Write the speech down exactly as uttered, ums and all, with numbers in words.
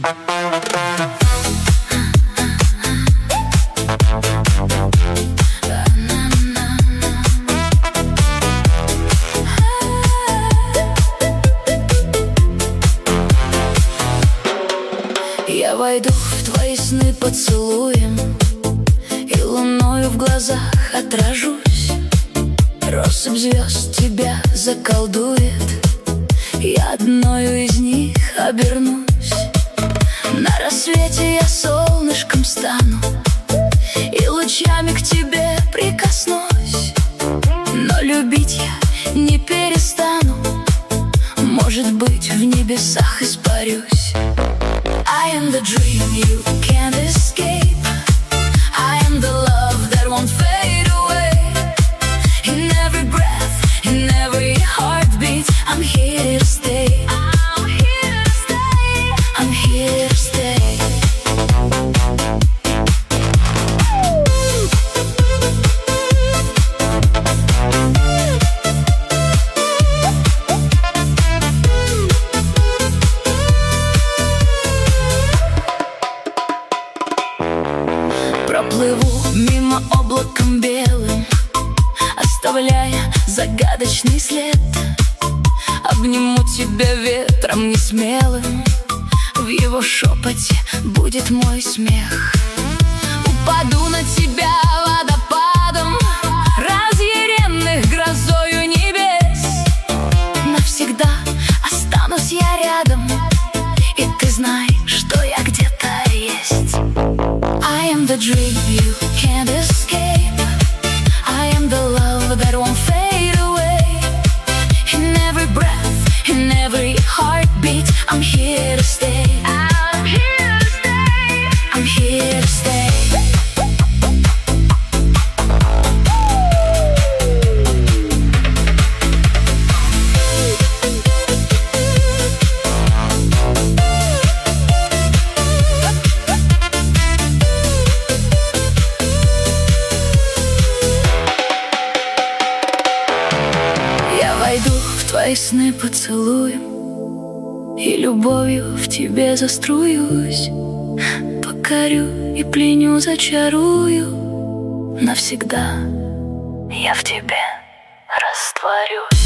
Я войду в твои сны поцелуем, и луною в глазах отражусь. Россыпь звезд тебя заколдует, я одною из них обернусь. На рассвете я солнышком стану и лучами к тебе прикоснусь. Но любить я не перестану, может быть, в небесах испарюсь. I am the dream you can't escape. I am the love that won't fade away. In every breath, in every heartbeat, I'm here to stay. I'm here to stay. I'm here to stay. Проплыву мимо облаком белым, оставляя загадочный след. Обниму тебя ветром несмелым, в его шепоте будет мой смех. Упаду на тебя водопадом, разъяренных грозою небес. Навсегда останусь я рядом, и ты знаешь, что я где-то есть. I am the dream you can't escape. I am the love that won't fade away. In every breath, in every heartbeat, I'm here to stay. I'm here to stay. I'm here to stay. Войду в твои сны поцелуем, и любовью в тебе заструюсь. Покорю и пленю, зачарую, навсегда я в тебе растворюсь.